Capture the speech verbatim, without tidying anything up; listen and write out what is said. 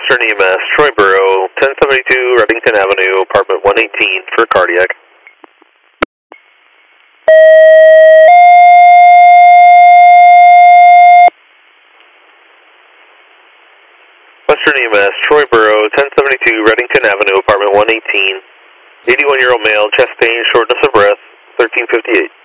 Western E M S, Troy Borough, ten seventy-two Reddington Avenue, apartment one eighteen for cardiac. Western E M S, Troy Borough, ten seventy-two Reddington Avenue, apartment one eighteen. eighty-one year old male, chest pain, shortness of breath, thirteen fifty-eight.